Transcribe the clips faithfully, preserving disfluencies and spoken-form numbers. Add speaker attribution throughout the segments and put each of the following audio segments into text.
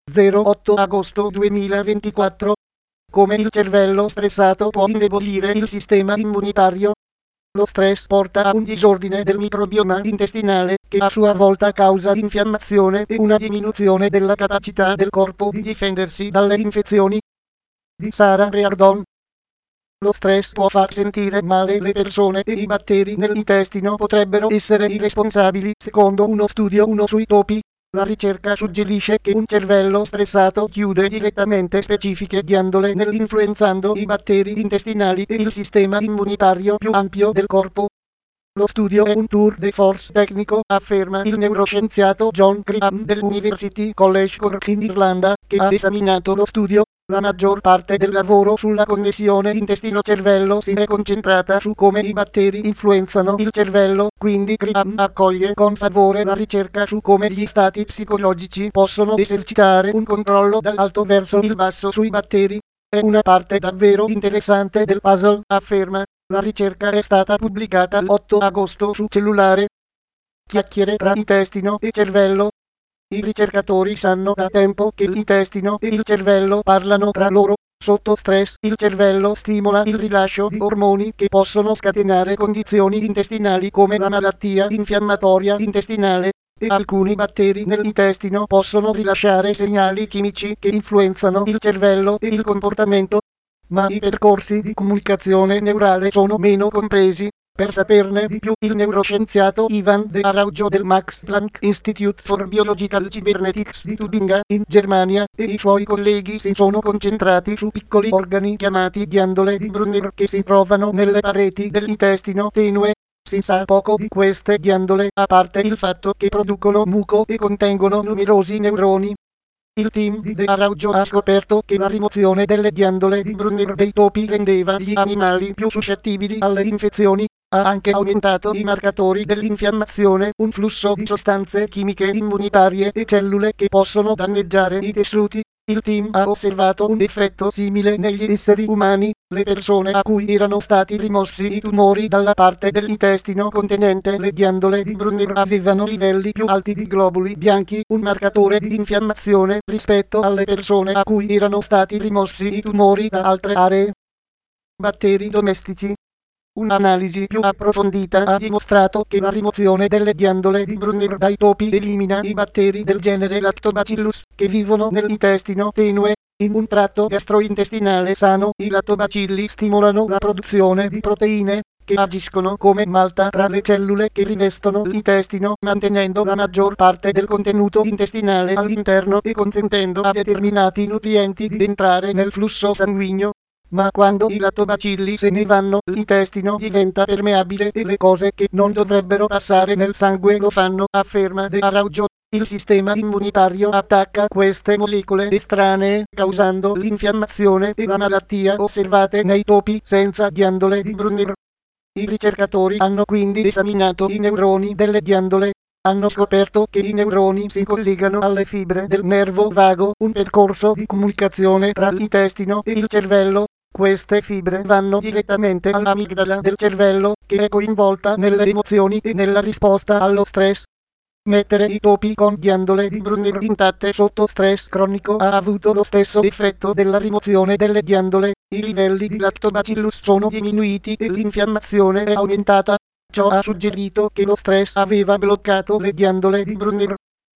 Speaker 1: zero otto agosto duemilaventiquattro. Come il cervello stressato può indebolire il sistema immunitario. Lo stress porta a un disordine del microbioma intestinale, che a sua volta causa infiammazione e una diminuzione della capacità del corpo di difendersi dalle infezioni. Di Sarah Reardon. Lo stress può far sentire male le persone e i batteri nell'intestino potrebbero essere i responsabili, secondo uno studio uno sui topi. La ricerca suggerisce che un cervello stressato chiude direttamente specifiche ghiandole nell'influenzando i batteri intestinali e il sistema immunitario più ampio del corpo. Lo studio è un tour de force tecnico, afferma il neuroscienziato John Graham dell'University College Cork in Irlanda, che ha esaminato lo studio. La maggior parte del lavoro sulla connessione intestino-cervello si è concentrata su come i batteri influenzano il cervello, quindi Graham accoglie con favore la ricerca su come gli stati psicologici possono esercitare un controllo dall'alto verso il basso sui batteri. È una parte davvero interessante del puzzle, afferma. La ricerca è stata pubblicata l'otto agosto su Cellulare. Chiacchiere tra intestino e cervello. I ricercatori sanno da tempo che l'intestino e il cervello parlano tra loro. Sotto stress, il cervello stimola il rilascio di ormoni che possono scatenare condizioni intestinali come la malattia infiammatoria intestinale, e alcuni batteri nell'intestino possono rilasciare segnali chimici che influenzano il cervello e il comportamento. Ma i percorsi di comunicazione neurale sono meno compresi. Per saperne di più, il neuroscienziato Ivan De Araujo del Max Planck Institute for Biological Cybernetics di Tubinga, in Germania, e i suoi colleghi si sono concentrati su piccoli organi chiamati ghiandole di Brunner che si trovano nelle pareti dell'intestino tenue. Si sa poco di queste ghiandole, a parte il fatto che producono muco e contengono numerosi neuroni. Il team di De Araujo ha scoperto che la rimozione delle ghiandole di Brunner dei topi rendeva gli animali più suscettibili alle infezioni. Ha anche aumentato i marcatori dell'infiammazione, un flusso di sostanze chimiche immunitarie e cellule che possono danneggiare i tessuti. Il team ha osservato un effetto simile negli esseri umani. Le persone a cui erano stati rimossi i tumori dalla parte dell'intestino contenente le ghiandole di Brunner avevano livelli più alti di globuli bianchi, un marcatore di infiammazione, rispetto alle persone a cui erano stati rimossi i tumori da altre aree. Batteri domestici. Un'analisi più approfondita ha dimostrato che la rimozione delle ghiandole di Brunner dai topi elimina i batteri del genere Lactobacillus, che vivono nell'intestino tenue. In un tratto gastrointestinale sano, i lattobacilli stimolano la produzione di proteine, che agiscono come malta tra le cellule che rivestono l'intestino, mantenendo la maggior parte del contenuto intestinale all'interno e consentendo a determinati nutrienti di entrare nel flusso sanguigno. Ma quando i lattobacilli se ne vanno, l'intestino diventa permeabile e le cose che non dovrebbero passare nel sangue lo fanno, afferma De Araujo. Il sistema immunitario attacca queste molecole estranee, causando l'infiammazione e la malattia osservate nei topi senza ghiandole di Brunner. I ricercatori hanno quindi esaminato i neuroni delle ghiandole. Hanno scoperto che i neuroni si collegano alle fibre del nervo vago, un percorso di comunicazione tra l'intestino e il cervello. Queste fibre vanno direttamente all'amigdala del cervello, che è coinvolta nelle emozioni e nella risposta allo stress. Mettere i topi con ghiandole di Brunner intatte sotto stress cronico ha avuto lo stesso effetto della rimozione delle ghiandole. I livelli di Lactobacillus sono diminuiti e l'infiammazione è aumentata. Ciò ha suggerito che lo stress aveva bloccato le ghiandole di Brunner.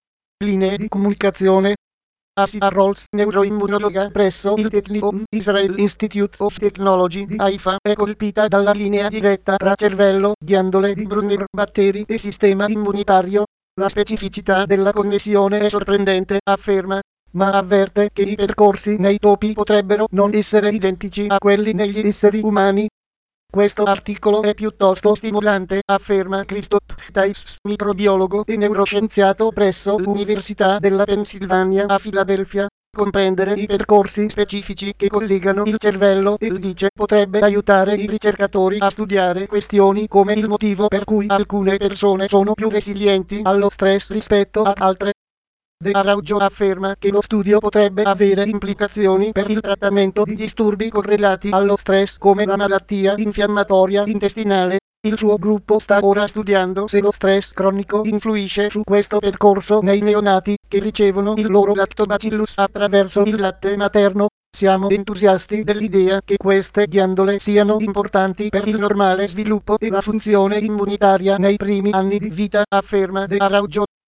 Speaker 1: Linee di comunicazione. Assia Rolls, neuroimmunologa presso il Technion Israel Institute of Technology di Haifa, è colpita dalla linea diretta tra cervello, ghiandole di Brunner, batteri e sistema immunitario. La specificità della connessione è sorprendente, afferma, ma avverte che i percorsi nei topi potrebbero non essere identici a quelli negli esseri umani. Questo articolo è piuttosto stimolante, afferma Christoph Theis, microbiologo e neuroscienziato presso l'Università della Pennsylvania a Filadelfia. Comprendere i percorsi specifici che collegano il cervello e il dice potrebbe aiutare i ricercatori a studiare questioni come il motivo per cui alcune persone sono più resilienti allo stress rispetto ad altre. De Araujo afferma che lo studio potrebbe avere implicazioni per il trattamento di disturbi correlati allo stress come la malattia infiammatoria intestinale. Il suo gruppo sta ora studiando se lo stress cronico influisce su questo percorso nei neonati che ricevono il loro lactobacillus attraverso il latte materno. Siamo entusiasti dell'idea che queste ghiandole siano importanti per il normale sviluppo e la funzione immunitaria nei primi anni di vita, afferma De Araujo.